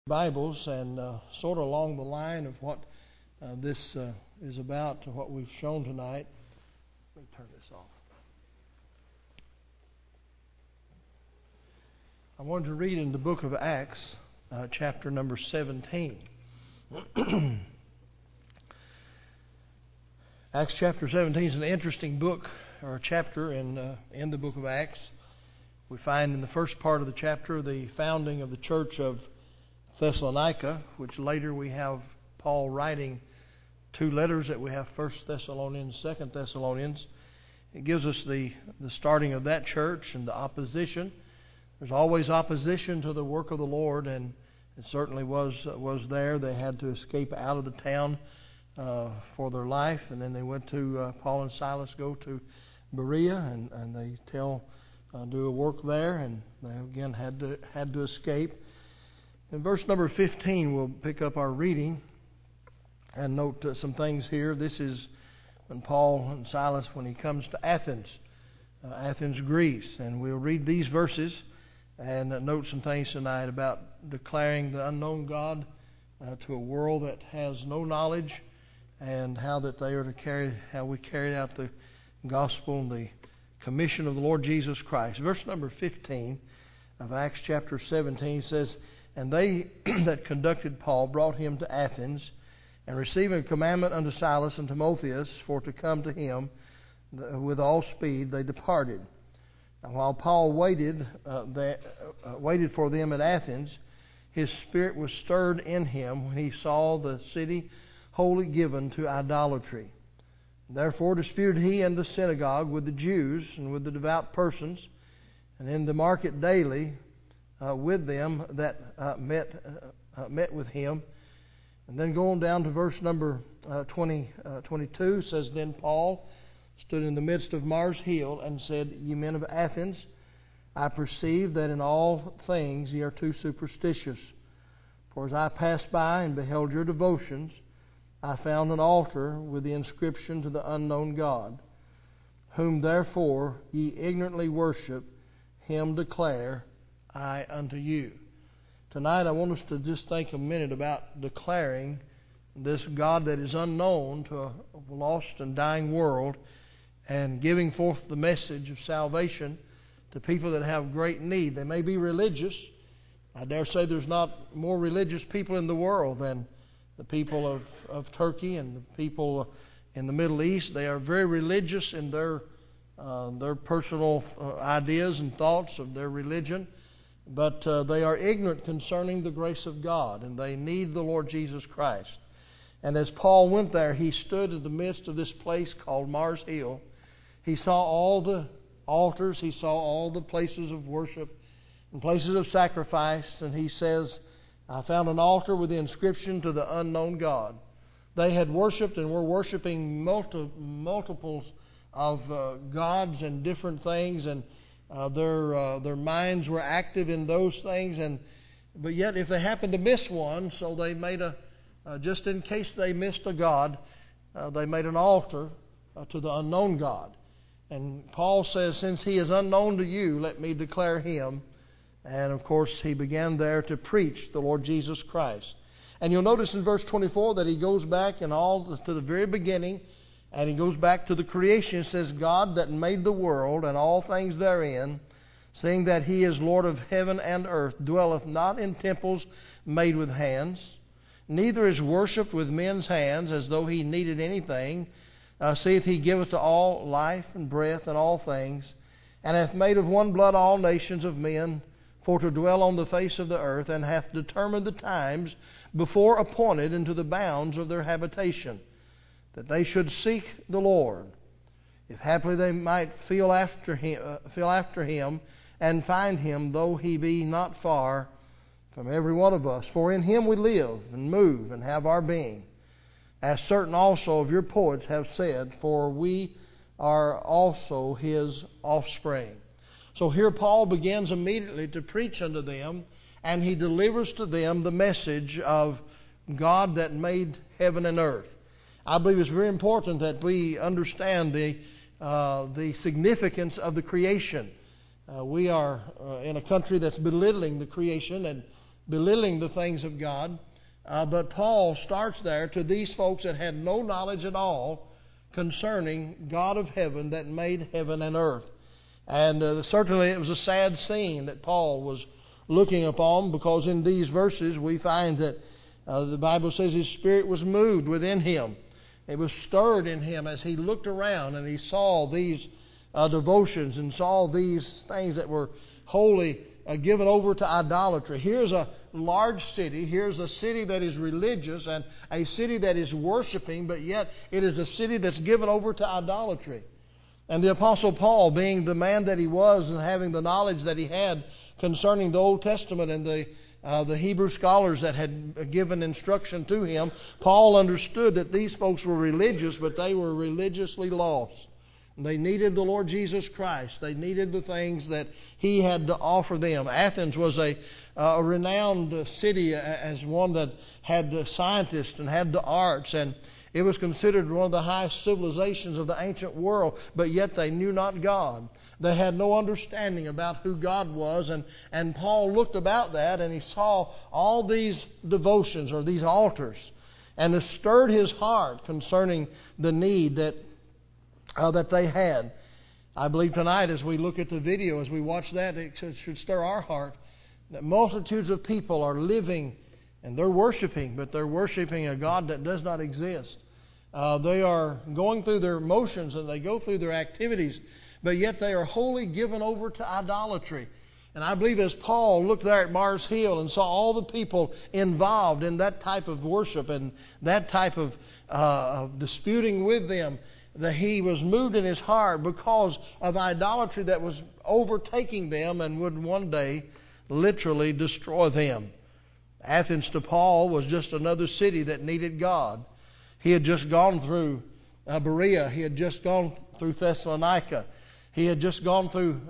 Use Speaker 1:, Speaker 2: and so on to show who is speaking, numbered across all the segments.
Speaker 1: Bibles and sort of along the line of what this is about, to what we've shown tonight. Let me turn this off. I wanted to read in the book of Acts, chapter number 17. Acts chapter 17 is an interesting book, or chapter in the book of Acts. We find in the first part of the chapter the founding of the church of Thessalonica, which later we have Paul writing two letters that we have, 1 Thessalonians, 2 Thessalonians. It gives us the starting of that church and the opposition. There's always opposition to the work of the Lord, and it certainly was there. They had to escape out of the town for their life, and then they went to Paul and Silas go to Berea, and they do a work there, and they again had to escape. In verse number 15, we'll pick up our reading and note some things here. This is when Paul and Silas, when he comes to Athens, Greece. And we'll read these verses and note some things tonight about declaring the unknown God to a world that has no knowledge, and how we carry out the gospel and the commission of the Lord Jesus Christ. Verse number 15 of Acts chapter 17 says, "And they that conducted Paul brought him to Athens, and receiving a commandment unto Silas and Timotheus for to come to him with all speed, they departed. And while Paul waited for them at Athens, his spirit was stirred in him when he saw the city wholly given to idolatry. Therefore disputed he in the synagogue with the Jews and with the devout persons, and in the market daily with them that met with him." And then going down to verse number 22 says, "Then Paul stood in the midst of Mars Hill and said, Ye men of Athens, I perceive that in all things ye are too superstitious. For as I passed by and beheld your devotions, I found an altar with the inscription to the unknown God, whom therefore ye ignorantly worship, him declare I unto you." Tonight I want us to just think a minute about declaring this God that is unknown to a lost and dying world, and giving forth the message of salvation to people that have great need. They may be religious. I dare say there's not more religious people in the world than the people of Turkey and the people in the Middle East. They are very religious in their personal ideas and thoughts of their religion. But they are ignorant concerning the grace of God, and they need the Lord Jesus Christ. And as Paul went there, he stood in the midst of this place called Mars Hill. He saw all the altars, he saw all the places of worship and places of sacrifice, and he says, "I found an altar with the inscription to the unknown God." They had worshipped and were worshiping multiples of gods and different things, and their minds were active in those things, but yet if they happened to miss one, so they made just in case they missed a god, they made an altar to the unknown God. And Paul says, "Since he is unknown to you, let me declare him." And of course he began there to preach the Lord Jesus Christ. And you'll notice in verse 24 that he goes back to the very beginning. And he goes back to the creation. It says, "God that made the world and all things therein, seeing that he is Lord of heaven and earth, dwelleth not in temples made with hands, neither is worshipped with men's hands as though he needed anything, seeth he giveth to all life and breath and all things, and hath made of one blood all nations of men for to dwell on the face of the earth, and hath determined the times before appointed into the bounds of their habitation, that they should seek the Lord, if haply they might feel after him and find him, though he be not far from every one of us. For in him we live and move and have our being, as certain also of your poets have said, for we are also his offspring." So here Paul begins immediately to preach unto them, and he delivers to them the message of God that made heaven and earth. I believe it's very important that we understand the significance of the creation. We are in a country that's belittling the creation and belittling the things of God. But Paul starts there to these folks that had no knowledge at all concerning God of heaven that made heaven and earth. And certainly it was a sad scene that Paul was looking upon, because in these verses we find that the Bible says his spirit was moved within him. It was stirred in him as he looked around and he saw these devotions and saw these things that were wholly given over to idolatry. Here's a large city. Here's a city that is religious and a city that is worshiping, but yet it is a city that's given over to idolatry. And the Apostle Paul, being the man that he was and having the knowledge that he had concerning the Old Testament and the Hebrew scholars that had given instruction to him, Paul understood that these folks were religious, but they were religiously lost. They needed the Lord Jesus Christ. They needed the things that He had to offer them. Athens was a renowned city as one that had the scientists and had the arts, and it was considered one of the highest civilizations of the ancient world, but yet they knew not God. They had no understanding about who God was, and Paul looked about that and he saw all these devotions or these altars, and it stirred his heart concerning the need that they had. I believe tonight as we look at the video, as we watch that, it should stir our heart that multitudes of people are living and they're worshiping, but they're worshiping a God that does not exist. They are going through their motions and they go through their activities, but yet they are wholly given over to idolatry. And I believe as Paul looked there at Mars Hill and saw all the people involved in that type of worship and that type of disputing with them, that he was moved in his heart because of idolatry that was overtaking them and would one day literally destroy them. Athens to Paul was just another city that needed God. He had just gone through Berea. He had just gone through Thessalonica. He had just gone through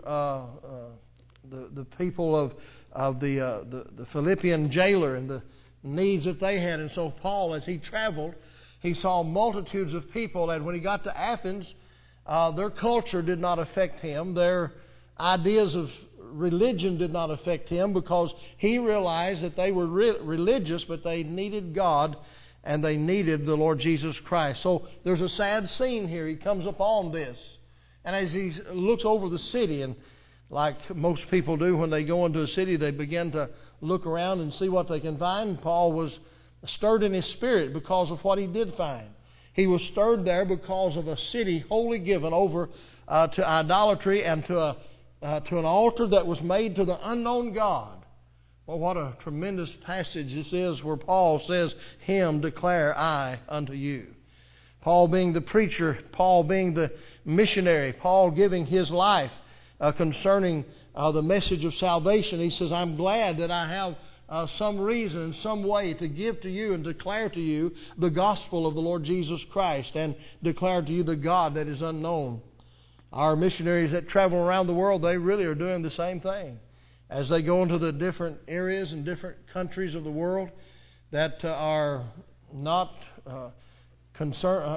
Speaker 1: the people of the Philippian jailer and the needs that they had. And so Paul, as he traveled, he saw multitudes of people, and when he got to Athens, their culture did not affect him. Their ideas of religion did not affect him, because he realized that they were religious, but they needed God and they needed the Lord Jesus Christ. So there's a sad scene here. He comes upon this, and as he looks over the city, and like most people do when they go into a city, they begin to look around and see what they can find. Paul was stirred in his spirit because of what he did find. He was stirred there because of a city wholly given over to idolatry and to an altar that was made to the unknown God. Well, what a tremendous passage this is, where Paul says, "Him declare I unto you." Paul being the preacher, Paul being the missionary, Paul giving his life concerning the message of salvation. He says, "I'm glad that I have some reason, some way to give to you and declare to you the gospel of the Lord Jesus Christ, and declare to you the God that is unknown." Our missionaries that travel around the world, they really are doing the same thing. As they go into the different areas and different countries of the world that are not in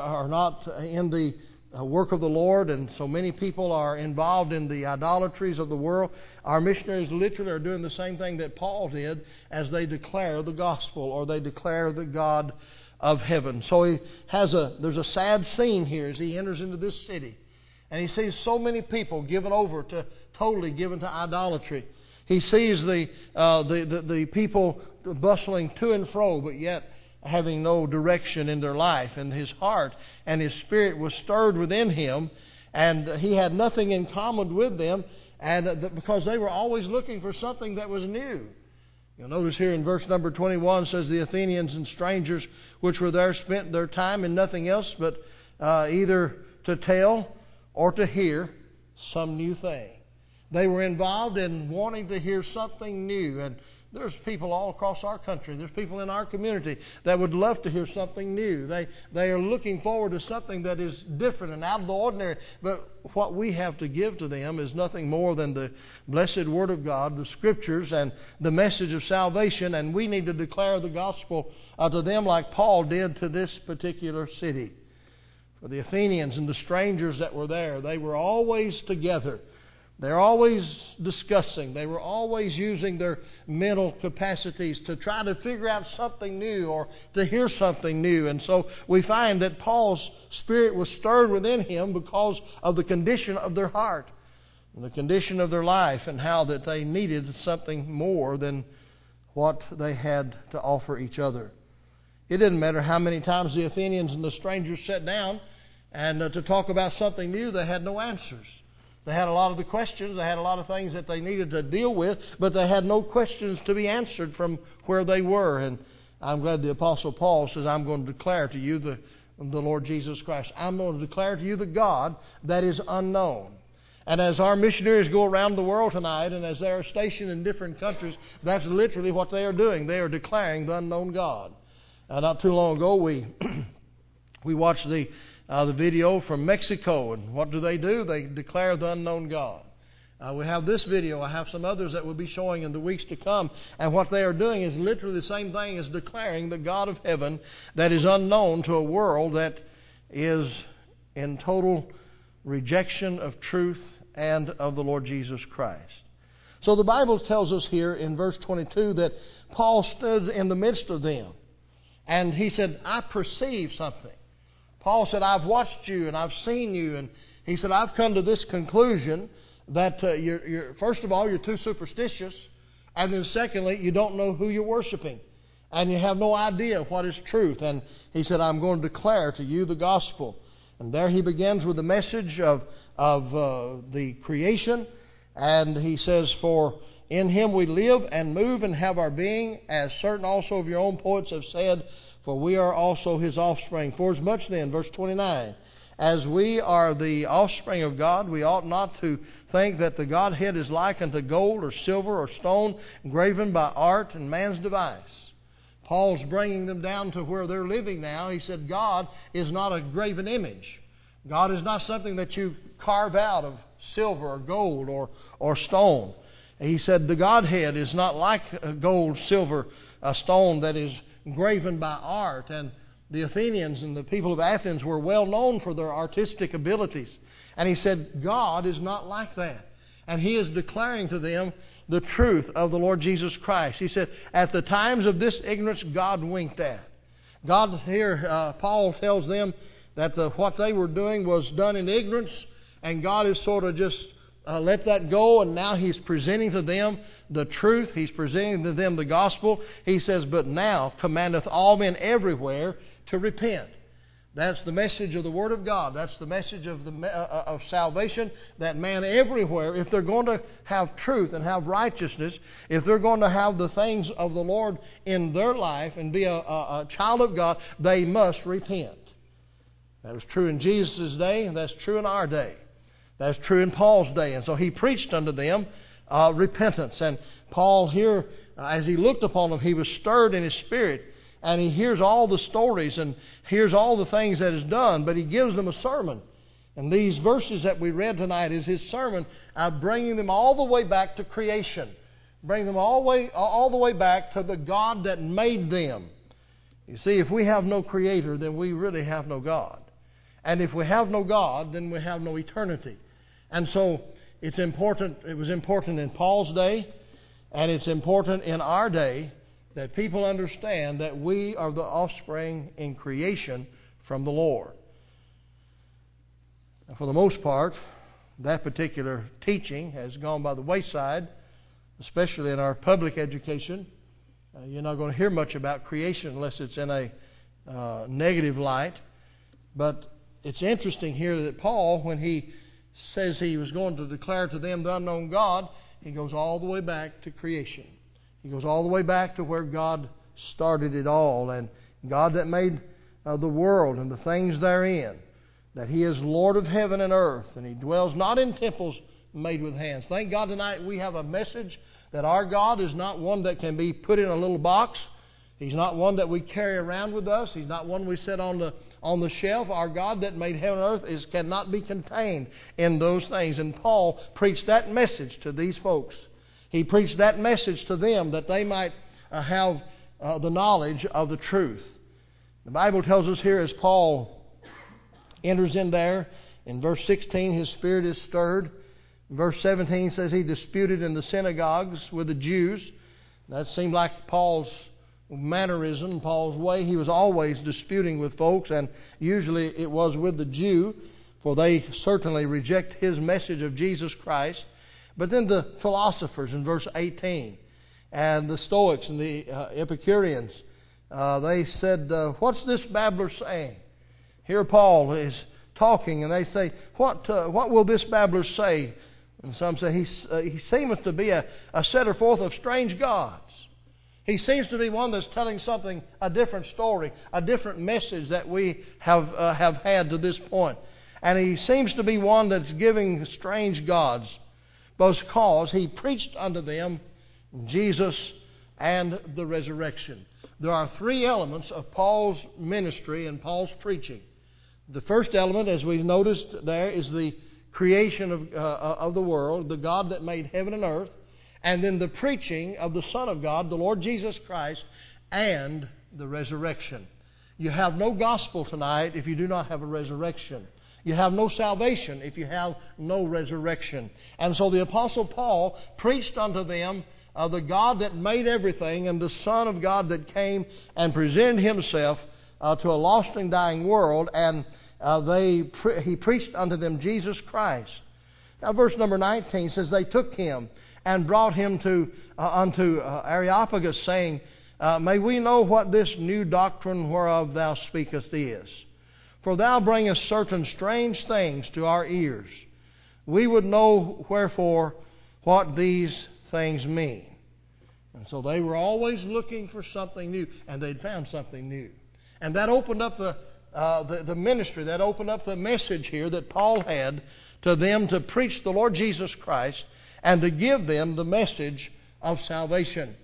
Speaker 1: the work of the Lord, and so many people are involved in the idolatries of the world, our missionaries literally are doing the same thing that Paul did as they declare the gospel, or they declare the God of heaven. So there's a sad scene here as he enters into this city, and he sees so many people totally given to idolatry. He sees the people bustling to and fro, but yet having no direction in their life. And his heart and his spirit was stirred within him, and he had nothing in common with them, and because they were always looking for something that was new. You'll notice here in verse number 21 says, "The Athenians and strangers which were there spent their time in nothing else but either to tell or to hear some new thing." They were involved in wanting to hear something new. And there's people all across our country, there's people in our community that would love to hear something new. They are looking forward to something that is different and out of the ordinary. But what we have to give to them is nothing more than the blessed Word of God, the Scriptures, and the message of salvation. And we need to declare the gospel to them like Paul did to this particular city. For the Athenians and the strangers that were there, they were always together. They're always discussing. They were always using their mental capacities to try to figure out something new or to hear something new. And so we find that Paul's spirit was stirred within him because of the condition of their heart, and the condition of their life, and how that they needed something more than what they had to offer each other. It didn't matter how many times the Athenians and the strangers sat down and to talk about something new, they had no answers. They had a lot of the questions, they had a lot of things that they needed to deal with, but they had no questions to be answered from where they were. And I'm glad the Apostle Paul says, I'm going to declare to you the Lord Jesus Christ. I'm going to declare to you the God that is unknown. And as our missionaries go around the world tonight, and as they are stationed in different countries, that's literally what they are doing. They are declaring the unknown God. Not too long ago, we watched the video from Mexico, and what do? They declare the unknown God. We have this video. I have some others that we'll be showing in the weeks to come. And what they are doing is literally the same thing as declaring the God of heaven that is unknown to a world that is in total rejection of truth and of the Lord Jesus Christ. So the Bible tells us here in verse 22 that Paul stood in the midst of them, and he said, I perceive something. Paul said, I've watched you and I've seen you. And he said, I've come to this conclusion that first of all, you're too superstitious. And then secondly, you don't know who you're worshiping. And you have no idea what is truth. And he said, I'm going to declare to you the gospel. And there he begins with the message of the creation. And he says, for in him we live and move and have our being, as certain also of your own poets have said, for we are also his offspring. For as much then, verse 29, as we are the offspring of God, we ought not to think that the Godhead is like unto gold or silver or stone, graven by art and man's device. Paul's bringing them down to where they're living now. He said God is not a graven image. God is not something that you carve out of silver or gold or stone. He said the Godhead is not like gold, silver, a stone that is graven by art. And the Athenians and the people of Athens were well known for their artistic abilities. And he said God is not like that. And he is declaring to them the truth of the Lord Jesus Christ. He said, at the times of this ignorance, God winked at. God here, Paul tells them that what they were doing was done in ignorance, and God is sort of just let that go, and now he's presenting to them the truth. He's presenting to them the gospel. He says, but now commandeth all men everywhere to repent. That's the message of the Word of God. That's the message of salvation, that man everywhere, if they're going to have truth and have righteousness, if they're going to have the things of the Lord in their life and be a child of God, they must repent. That was true in Jesus' day, and that's true in our day. That's true in Paul's day. And so he preached unto them repentance. And Paul here, as he looked upon them, he was stirred in his spirit. And he hears all the stories and hears all the things that is done. But he gives them a sermon. And these verses that we read tonight is his sermon, bringing them all the way back to creation. Bring them all the way back to the God that made them. You see, if we have no Creator, then we really have no God. And if we have no God, then we have no eternity. And so it's important. It was important in Paul's day, and it's important in our day that people understand that we are the offspring in creation from the Lord. And for the most part, that particular teaching has gone by the wayside, especially in our public education. You're not going to hear much about creation unless it's in a negative light. But it's interesting here that Paul, when he says he was going to declare to them the unknown God, he goes all the way back to creation. He goes all the way back to where God started it all, and God that made the world and the things therein, that He is Lord of heaven and earth, and He dwells not in temples made with hands. Thank God tonight we have a message that our God is not one that can be put in a little box. He's not one that we carry around with us. He's not one we set on the shelf. Our God that made heaven and earth cannot be contained in those things. And Paul preached that message to these folks. He preached that message to them that they might have the knowledge of the truth. The Bible tells us here as Paul enters in there, in verse 16, his spirit is stirred. Verse 17 says he disputed in the synagogues with the Jews. That seemed like Paul's mannerism, Paul's way. He was always disputing with folks, and usually it was with the Jew, for they certainly reject his message of Jesus Christ. But then the philosophers in verse 18, and the Stoics and the Epicureans, they said, what's this babbler saying? Here Paul is talking, and they say, what will this babbler say? And some say, he seemeth to be a setter forth of strange gods. He seems to be one that's telling something, a different story, a different message that we have had to this point. And he seems to be one that's giving strange gods, because he preached unto them Jesus and the resurrection. There are three elements of Paul's ministry and Paul's preaching. The first element, as we've noticed there, is the creation of the world, the God that made heaven and earth, and then the preaching of the Son of God, the Lord Jesus Christ, and the resurrection. You have no gospel tonight if you do not have a resurrection. You have no salvation if you have no resurrection. And so the Apostle Paul preached unto them the God that made everything and the Son of God that came and presented Himself to a lost and dying world, and he preached unto them Jesus Christ. Now verse number 19 says, they took him and brought him unto Areopagus, saying, may we know what this new doctrine whereof thou speakest is? For thou bringest certain strange things to our ears. We would know wherefore what these things mean. And so they were always looking for something new, and they'd found something new. And that opened up the ministry, that opened up the message here that Paul had to them to preach the Lord Jesus Christ and to give them the message of salvation.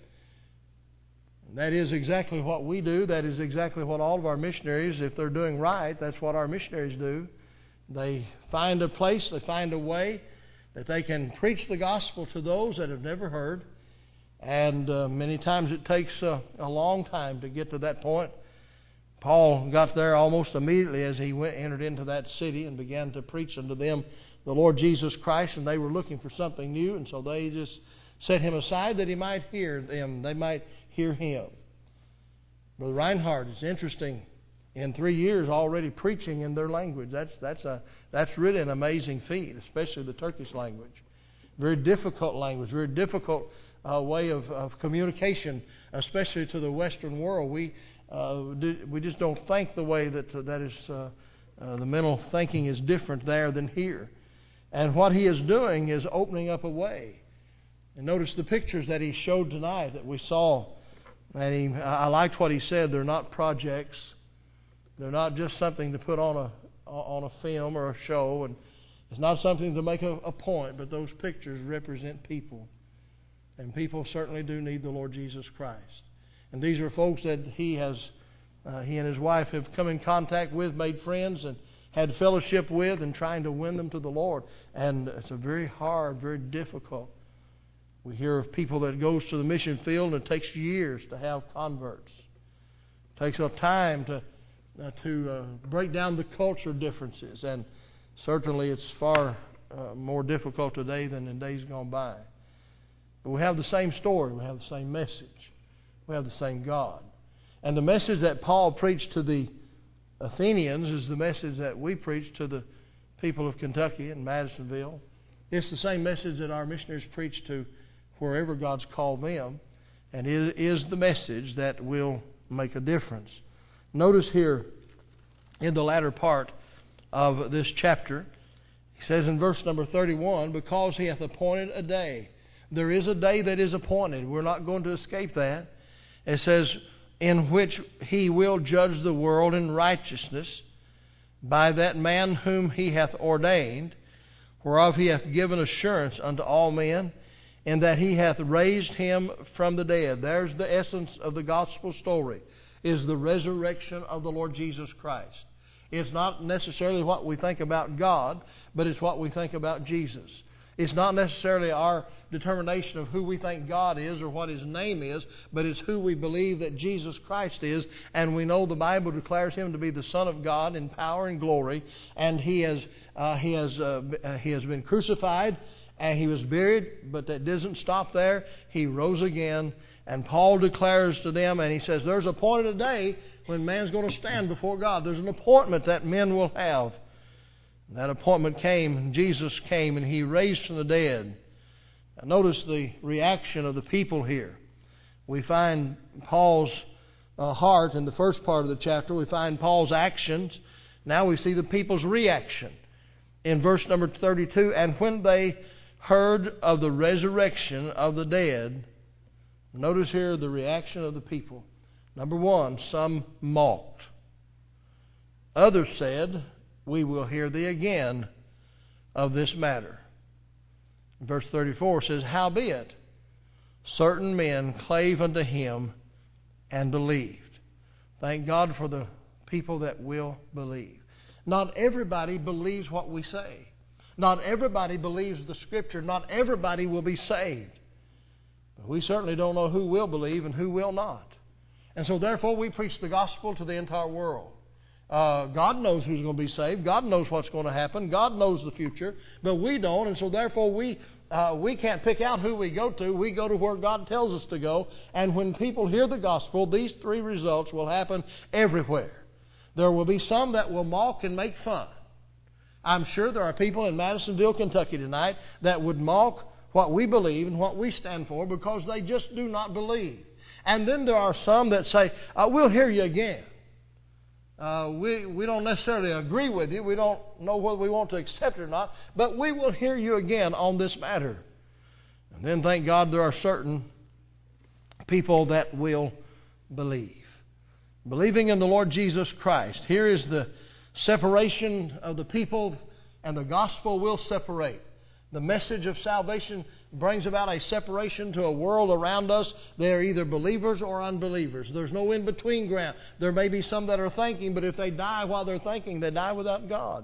Speaker 1: And that is exactly what we do. That is exactly what all of our missionaries, if they're doing right, that's what our missionaries do. They find a place, they find a way that they can preach the gospel to those that have never heard. And many times it takes a long time to get to that point. Paul got there almost immediately as he entered into that city and began to preach unto them the Lord Jesus Christ, and they were looking for something new, and so they just set him aside that he might hear them, they might hear him. Brother Reinhardt, it's interesting, in 3 years already preaching in their language. That's really an amazing feat, especially the Turkish language. Very difficult language, very difficult way of communication, especially to the Western world. We just don't think the way that is the mental thinking is different there than here. And what he is doing is opening up a way. And notice the pictures that he showed tonight that we saw. And I liked what he said. They're not projects. They're not just something to put on a film or a show. And it's not something to make a point. But those pictures represent people. And people certainly do need the Lord Jesus Christ. And these are folks that he and his wife have come in contact with, made friends, and had fellowship with, and trying to win them to the Lord. And it's a very hard, very difficult. We hear of people that goes to the mission field and it takes years to have converts. It takes a time to break down the culture differences, and certainly it's far more difficult today than in days gone by. But we have the same story. We have the same message. We have the same God. And the message that Paul preached to the Athenians is the message that we preach to the people of Kentucky and Madisonville. It's the same message that our missionaries preach to wherever God's called them. And it is the message that will make a difference. Notice here in the latter part of this chapter, he says in verse number 31, because he hath appointed a day. There is a day that is appointed. We're not going to escape that. It says, in which he will judge the world in righteousness by that man whom he hath ordained, whereof he hath given assurance unto all men, in that he hath raised him from the dead. There's the essence of the gospel story, is the resurrection of the Lord Jesus Christ. It's not necessarily what we think about God, but it's what we think about Jesus. It's not necessarily our determination of who we think God is or what His name is, but it's who we believe that Jesus Christ is. And we know the Bible declares Him to be the Son of God in power and glory. And He has been crucified and He was buried, but that doesn't stop there. He rose again, and Paul declares to them, and he says, there's appointed a day when man's going to stand before God. There's an appointment that men will have. And that appointment came, and Jesus came, and He raised from the dead. Now notice the reaction of the people here. We find Paul's heart in the first part of the chapter. We find Paul's actions. Now we see the people's reaction. In verse number 32, and when they heard of the resurrection of the dead, notice here the reaction of the people. Number one, some mocked. Others said, we will hear thee again of this matter. Verse 34 says, howbeit, certain men clave unto him and believed. Thank God for the people that will believe. Not everybody believes what we say. Not everybody believes the Scripture. Not everybody will be saved. But we certainly don't know who will believe and who will not. And so therefore we preach the gospel to the entire world. God knows who's going to be saved. God knows what's going to happen. God knows the future. But we don't. And so therefore we can't pick out who we go to. We go to where God tells us to go. And when people hear the gospel, these three results will happen everywhere. There will be some that will mock and make fun. I'm sure there are people in Madisonville, Kentucky tonight that would mock what we believe and what we stand for because they just do not believe. And then there are some that say, we'll hear you again. We don't necessarily agree with you. We don't know whether we want to accept it or not. But we will hear you again on this matter. And then thank God there are certain people that will believe. Believing in the Lord Jesus Christ. Here is the separation of the people, and the gospel will separate. The message of salvation brings about a separation to a world around us. They are either believers or unbelievers. There's no in-between ground. There may be some that are thinking, but if they die while they're thinking, they die without God.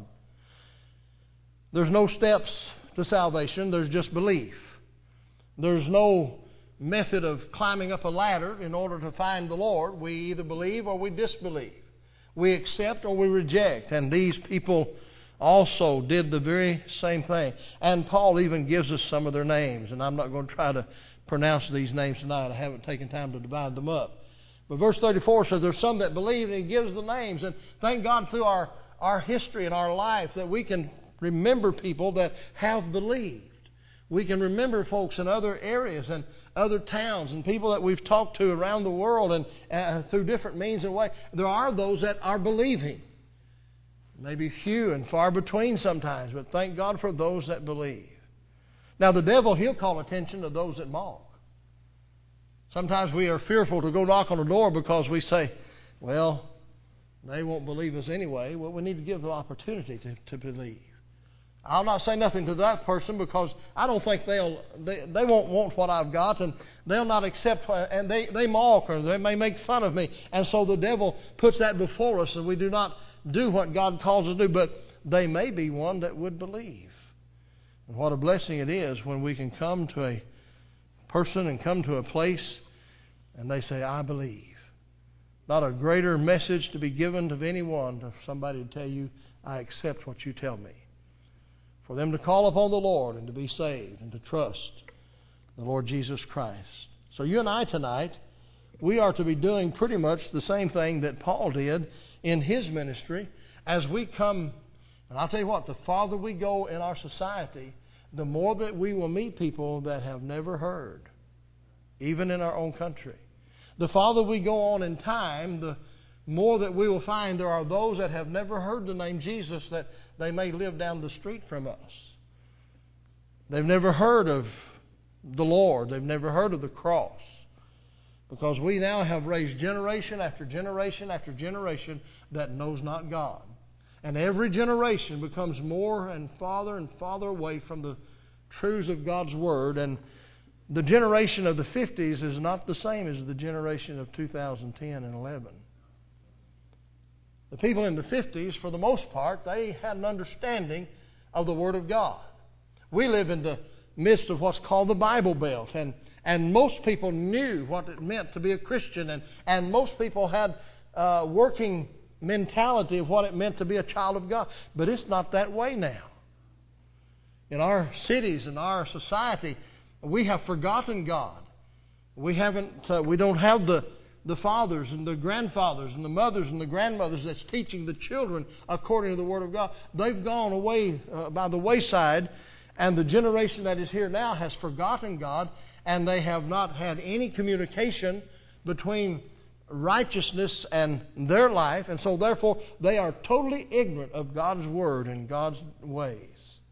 Speaker 1: There's no steps to salvation. There's just belief. There's no method of climbing up a ladder in order to find the Lord. We either believe or we disbelieve. We accept or we reject. And these people also did the very same thing. And Paul even gives us some of their names. And I'm not going to try to pronounce these names tonight. I haven't taken time to divide them up. But verse 34 says there's some that believe, and he gives the names. And thank God through our history and our life that we can remember people that have believed. We can remember folks in other areas and other towns and people that we've talked to around the world and through different means and ways. There are those that are believing. Maybe few and far between sometimes, but thank God for those that believe. Now the devil, he'll call attention to those that mock. Sometimes we are fearful to go knock on the door because we say, well, they won't believe us anyway. Well, we need to give them opportunity to believe. I'll not say nothing to that person because I don't think they won't want what I've got, and they'll not accept, and they mock or they may make fun of me. And so the devil puts that before us, and we do not do what God calls us to do, but they may be one that would believe. And what a blessing it is when we can come to a person and come to a place and they say, I believe. Not a greater message to be given to anyone, to somebody to tell you, I accept what you tell me. For them to call upon the Lord and to be saved and to trust the Lord Jesus Christ. So you and I tonight, we are to be doing pretty much the same thing that Paul did in his ministry as we come. And I'll tell you what, the farther we go in our society, the more that we will meet people that have never heard, even in our own country. The farther we go on in time, the more that we will find there are those that have never heard the name Jesus, that they may live down the street from us. They've never heard of the Lord. They've never heard of the cross. Because we now have raised generation after generation after generation that knows not God. And every generation becomes more and farther away from the truths of God's Word. And the generation of the 50s is not the same as the generation of 2010 and 11. The people in the 50s, for the most part, they had an understanding of the Word of God. We live in the midst of what's called the Bible Belt. And most people knew what it meant to be a Christian. And most people had a working mentality of what it meant to be a child of God. But it's not that way now. In our cities, in our society, we have forgotten God. We don't have the fathers and the grandfathers and the mothers and the grandmothers that's teaching the children according to the Word of God. They've gone away by the wayside, and the generation that is here now has forgotten God, and they have not had any communication between righteousness and their life, and so therefore they are totally ignorant of God's Word and God's ways.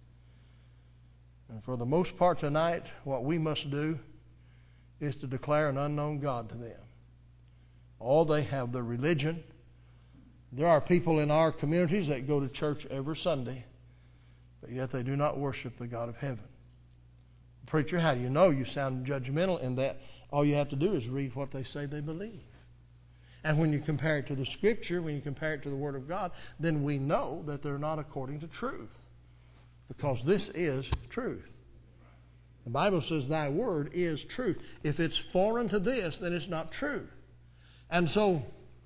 Speaker 1: And for the most part tonight, what we must do is to declare an unknown God to them. All they have their religion. There are people in our communities that go to church every Sunday, but yet they do not worship the God of heaven. Preacher, how do you know? You sound judgmental in that. All you have to do is read what they say they believe. And when you compare it to the Scripture, when you compare it to the Word of God, then we know that they're not according to truth. Because this is truth. The Bible says, Thy Word is truth. If it's foreign to this, then it's not true. And so,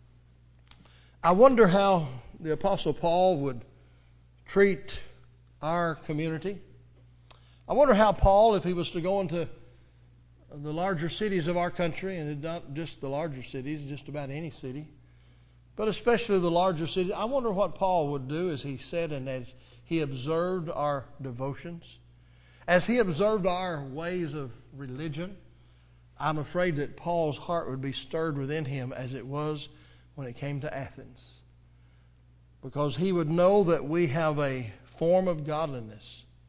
Speaker 1: I wonder how the Apostle Paul would treat our community. I wonder how Paul, if he was to go into the larger cities of our country, and not just the larger cities, just about any city, but especially the larger cities, I wonder what Paul would do as he said and as he observed our devotions, as he observed our ways of religion. I'm afraid that Paul's heart would be stirred within him as it was when it came to Athens. Because he would know that we have a form of godliness,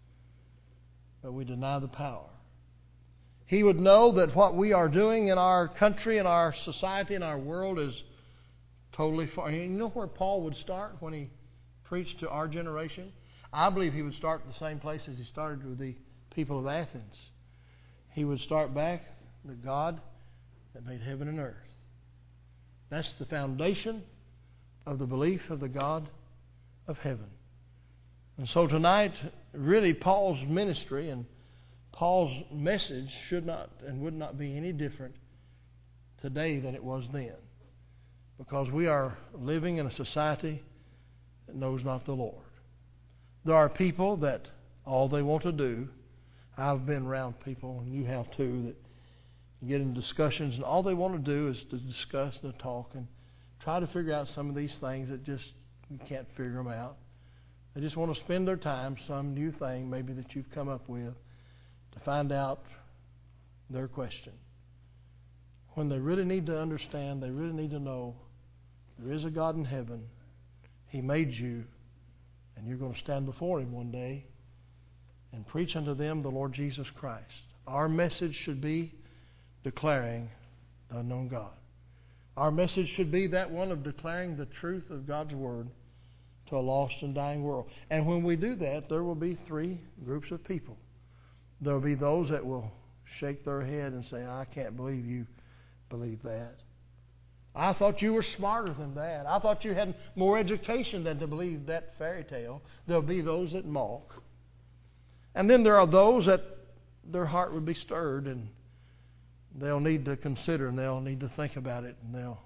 Speaker 1: but we deny the power. He would know that what we are doing in our country, in our society, in our world is totally far. You know where Paul would start when he preached to our generation? I believe he would start the same place as he started with the people of Athens. He would start back, the God that made heaven and earth. That's the foundation of the belief of the God of heaven. And so tonight, really Paul's ministry and Paul's message should not and would not be any different today than it was then. Because we are living in a society that knows not the Lord. There are people that all they want to do, I've been around people, and you have too, that get in discussions, and all they want to do is to discuss and to talk and try to figure out some of these things that just you can't figure them out. They just want to spend their time, some new thing maybe that you've come up with, to find out their question. When they really need to understand, they really need to know there is a God in heaven. He made you, and you're going to stand before Him one day and preach unto them the Lord Jesus Christ. Our message should be declaring the unknown God. Our message should be that one of declaring the truth of God's Word to a lost and dying world. And when we do that, there will be three groups of people. There will be those that will shake their head and say, I can't believe you believe that. I thought you were smarter than that. I thought you had more education than to believe that fairy tale. There'll be those that mock. And then there are those that their heart would be stirred and they'll need to consider and they'll need to think about it and they'll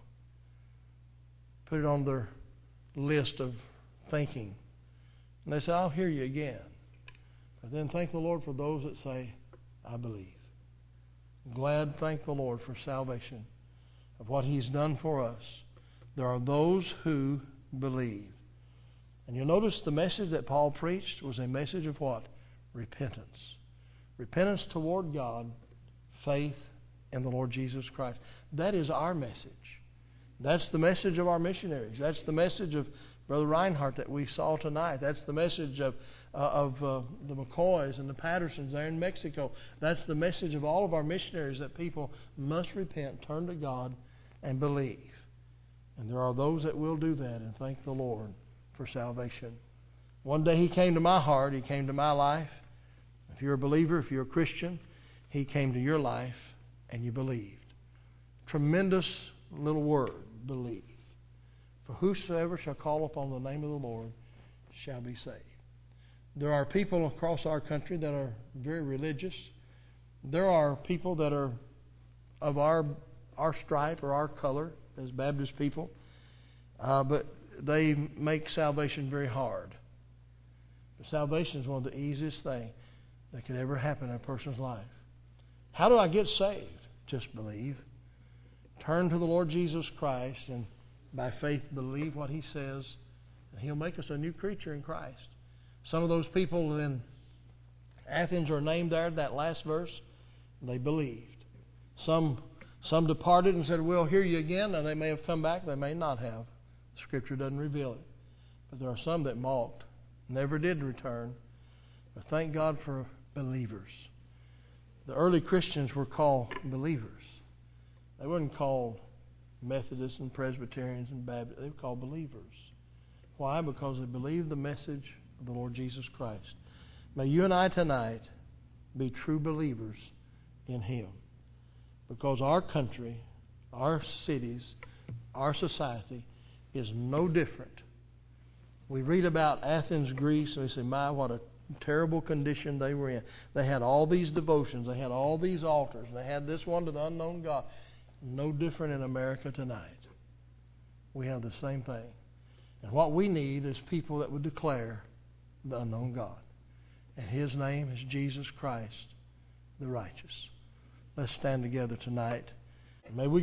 Speaker 1: put it on their list of thinking. And they say, I'll hear you again. But then thank the Lord for those that say, I believe. I'm glad, thank the Lord for salvation, of what He's done for us. There are those who believe. And you'll notice the message that Paul preached was a message of what? Repentance. Repentance toward God, faith in the Lord Jesus Christ. That is our message. That's the message of our missionaries. That's the message of Brother Reinhardt that we saw tonight. That's the message of the McCoys and the Pattersons there in Mexico. That's the message of all of our missionaries, that people must repent, turn to God, and believe. And there are those that will do that, and thank the Lord for salvation. One day He came to my heart. He came to my life. If you're a believer, if you're a Christian, He came to your life and you believed. Tremendous little word, believe. For whosoever shall call upon the name of the Lord shall be saved. There are people across our country that are very religious. There are people that are of our stripe or our color as Baptist people, but they make salvation very hard. But salvation is one of the easiest things. that could ever happen in a person's life. How do I get saved? Just believe. Turn to the Lord Jesus Christ and by faith believe what He says, and He'll make us a new creature in Christ. Some of those people in Athens are named there, that last verse. They believed. Some departed and said, we'll hear you again. Now they may have come back, they may not have. The Scripture doesn't reveal it. But there are some that mocked, never did return. But thank God for believers. The early Christians were called believers. They weren't called Methodists and Presbyterians and Baptists. They were called believers. Why? Because they believed the message of the Lord Jesus Christ. May you and I tonight be true believers in Him. Because our country, our cities, our society is no different. We read about Athens, Greece, and we say, my, what a terrible condition they were in. They had all these devotions. They had all these altars. They had this one to the unknown God. No different in America tonight. We have the same thing. And what we need is people that would declare the unknown God. And His name is Jesus Christ, the righteous. Let's stand together tonight. May we